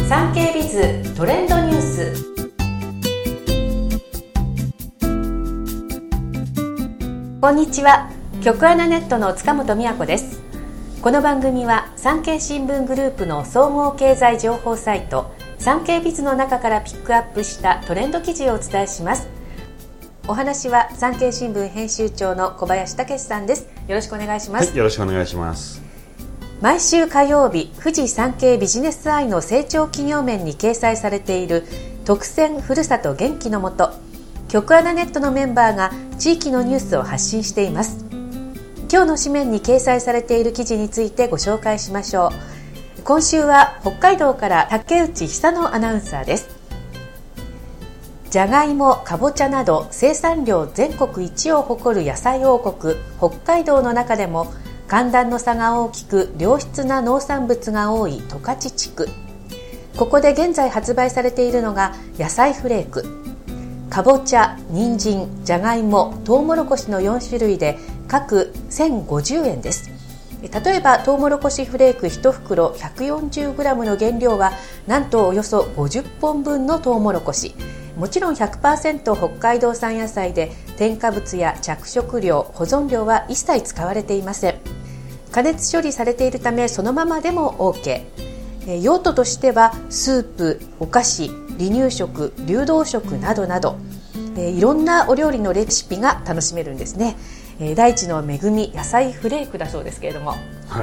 産経ビズトレンドニュース。こんにちは、局アナネットの塚本美和子です。この番組は産経新聞グループの総合経済情報サイト産経ビズの中からピックアップしたトレンド記事をお伝えします。お話は産経新聞編集長の小林武史さんです。よろしくお願いします。 はい、よろしくお願いします。 毎週火曜日、富士産経ビジネスアイの成長企業面に掲載されている特選ふるさと元気のもと、局アナネットのメンバーが地域のニュースを発信しています。今日の紙面に掲載されている記事についてご紹介しましょう。今週は北海道から竹内久乃アナウンサーです。じゃがいも、かぼちゃなど生産量全国一を誇る野菜王国北海道の中でも寒暖の差が大きく良質な農産物が多い十勝地区。ここで現在発売されているのが野菜フレーク。かぼちゃ、人参、じゃがいも、とうもろこしの4種類で各1050円です。例えばとうもろこしフレーク1袋 140g の原料はなんとおよそ50本分のとうもろこし。もちろん 100% 北海道産野菜で添加物や着色料、保存料は一切使われていません。加熱処理されているためそのままでも OK。用途としてはスープ、お菓子、離乳食、流動食などなど、いろんなお料理のレシピが楽しめるんですね。大地の恵み野菜フレークだそうですけれども、 はい、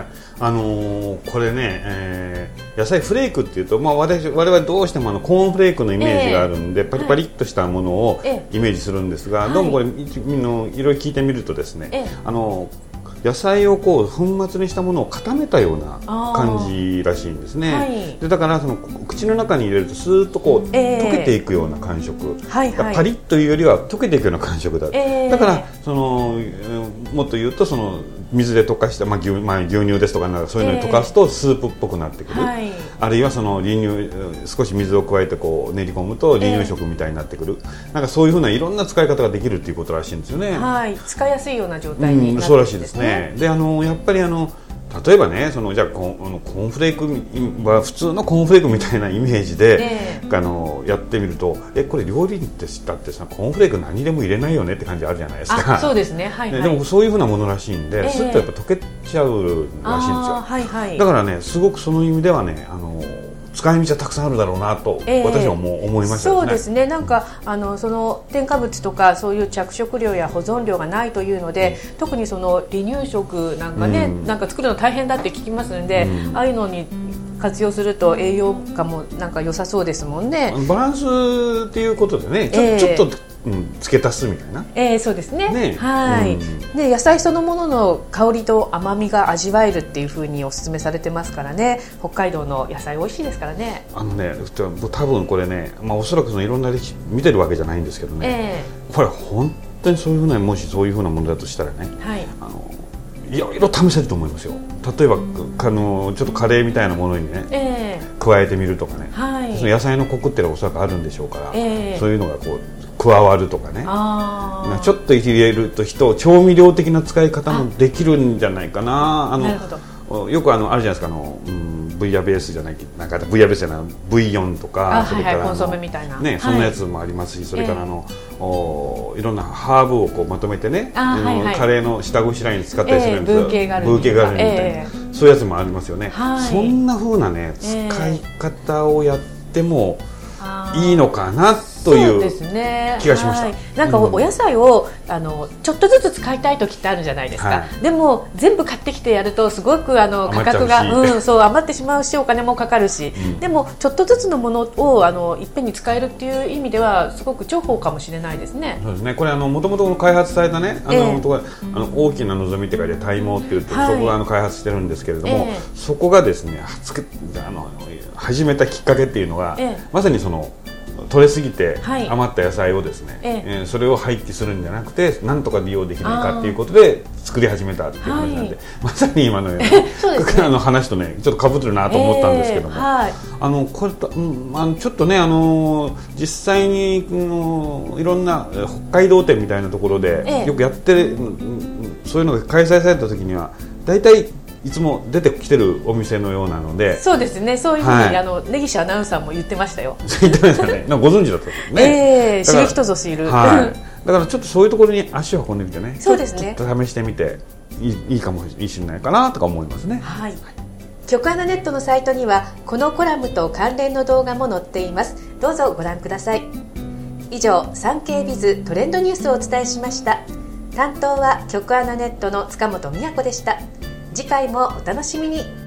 これね、野菜フレークっていうと、我々どうしてもコーンフレークのイメージがあるんで、パリパリっとしたものをイメージするんですが、どうもこれ、いろいろ聞いてみるとですね、野菜をこう粉末にしたものを固めたような感じらしいんですね。はい、でだからその口の中に入れるとスーッとこう、溶けていくような感触、パリッというよりは溶けていくような感触だ、だからそのもっと言うとその水で溶かした、牛乳ですとかそういうのに溶かすとスープっぽくなってくる、あるいはその少し水を加えてこう練り込むと離乳食みたいになってくる、なんかそういうふうないろんな使い方ができるということらしいんですよね。 はい、使いやすいような状態になってるんですね。 そうらしいですね。でやっぱり例えばね、じゃあコーンフレークは普通のコーンフレークみたいなイメージで、やってみるとこれ料理ってだってさコーンフレーク何でも入れないよねって感じあるじゃないですか。 そうですね、はいはい、 でもそういうふうなものらしいんで、スッとやっぱ溶けちゃうらしいんですよ。だからね、すごくその意味ではね、使い道はたくさんあるだろうなと、私はもう思いましたね。 そうですね、なんかその添加物とかそういう着色料や保存料がないというので、特にその離乳食なんかね、なんか作るの大変だって聞きますので、ああいうのに活用すると栄養価もなんか良さそうですもんね。 バランスっていうことでね、ちょっと付け足すみたいな、 そうですね。はい、で野菜そのものの香りと甘みが味わえるっていう風にお勧めされてますからね。北海道の野菜美味しいですからね。 多分これね、おそらくそのいろんな歴史見てるわけじゃないんですけどね、これ本当にそういうふうな、もしそういうふうなものだとしたらね、いろいろ試せると思いますよ。例えばちょっとカレーみたいなものにね、加えてみるとかね、その野菜のコクってのはおそらくあるんでしょうから、そういうのがこう加わるとかね、ちょっと入れると調味料的な使い方もできるんじゃないかな。 なるほど。 よくあるじゃないですか、ブイヤベースじゃない、なんかブイヤベースじゃない、ブイヨンとか、それからコンソメみたいな、 そんなやつもありますし、それからいろんなハーブをこうまとめてね、カレーの下ごしらえに使ったりするんですよ。ブーケガルニみたいな、そういうやつもありますよね。そんな風なね、使い方をやってもいいのかなという気がしました。 なんかお野菜をちょっとずつ使いたい時ってあるじゃないですか。でも全部買ってきてやるとすごく価格が余ってしまうし、お金もかかるし、でもちょっとずつのものをいっぺんに使えるっていう意味ではすごく重宝かもしれないですね。 そうですね。これもともと開発されたね、大きな望みって書いて体毛って言って、そこが開発してるんですけれども、そこがですね始めたきっかけっていうのが、まさにその取れすぎて余った野菜をですね、それを廃棄するんじゃなくてなんとか利用できないかっていうことで作り始めたっていう話なんで、まさに今のような話とねちょっと被ってるなと思ったんですけども、これとちょっとね実際にいろんな北海道展みたいなところでよくやってそういうのが開催された時にはだいたいいつも出てきてるお店のようなので。 そうですね、そういうふうに、根岸アナウンサーも言ってましたよ。 言ってましたね。ご存知だったんですね。 知る人ぞ知る。 はい、だからちょっとそういうところに足を運んでみてね。 そうですね。 ちょっと試してみていいかもしれないかなとか思いますね。 はい。局アナネットのサイトにはこのコラムと関連の動画も載っています。どうぞご覧ください。以上、産経ビズトレンドニュースをお伝えしました。担当は局アナネットの塚本美也子でした。次回もお楽しみに。